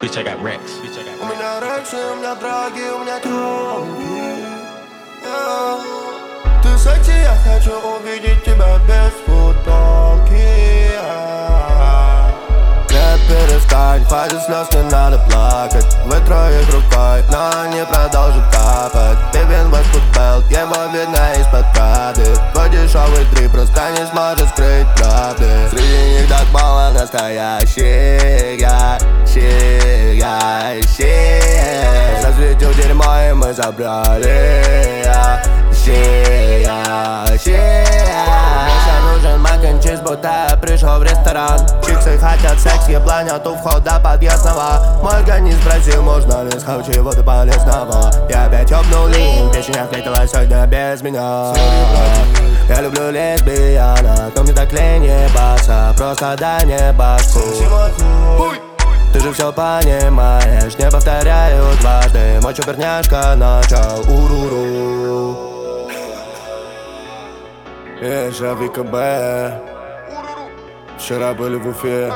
Bitch, I got Rex. У меня рексы, у меня драги, у меня тёлки. Ты секси, я хочу увидеть тебя без футболки. Нет, перестань, хватит слез, не надо плакать. Вытру их рукой, но они продолжат капать. Пипин Вестбрук Белт, его видно из-под Прады. Твой дешевый дрип просто не сможет скрыть правды. Среди них так мало настоящих, засветил дерьмо и мы забрали. Мне нужен мак н чиз, будто я пришел в ресторан. Чиксы хотят секс, еблань от у входа подъездного. Мой организм спросил, можно ли схавать чего-то полезного. Я опять ёбнул линь, песня ответила сегодня без меня. Я люблю лесбиянок, но мне так лень ебаться. Просто дай мне башку. Ты же все понимаешь, не повторяю дважды. Мой чуперняшка начал уруру. Я ВКБ. Вчера были в Уфе.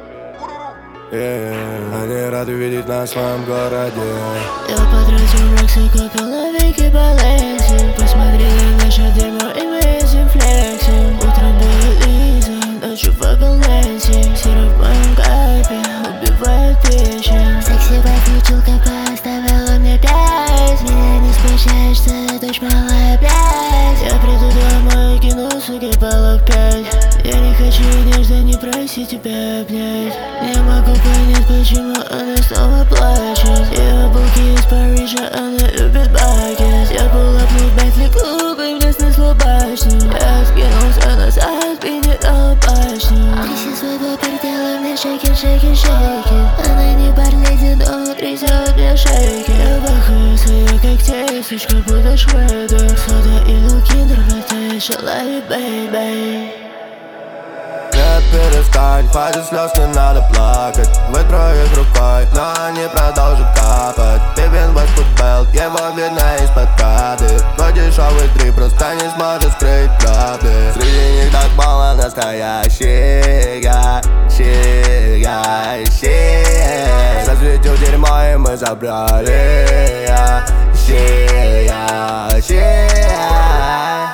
Они рады видеть нас в своем городе. Я потратил рекс и купил на Вики Баленси. Посмотрели наше дерьмо и мы этим флексим. Утром была Лиза, ночью в Ленси. Сироп в моем кайпе убивает печень. Секси подключилка поставила мне 5. Меня не смущаешься, дочь малая, блядь. Я приду домой, кину, суки, полок 5. Я не хочу нежно, не проси тебя обнять. Не могу понять, почему она снова плачет. Ее булки из Парижа, она любит бакет. Я полопнул Бентли клубы, мне снесло башню. Я скинулся назад, передал башню. Тряси свой до предела, мне шейкер. Она не барледи, но внутри делает мне шейки. Я бахаю свои когтей, сучка будешь шведом. Сода и лукиндер, хватаешь, лови, бэйбэй. Нет, перестань, хватит слез, не надо плакать. Вытру их рукой, но они продолжат капать. Пипин Вестбрук Белт, его видно из-под Прады. Твой дешевый дрип просто не сможет скрыть правды. Среди них так мало настоящих, засветил дерьмо и мы забрали.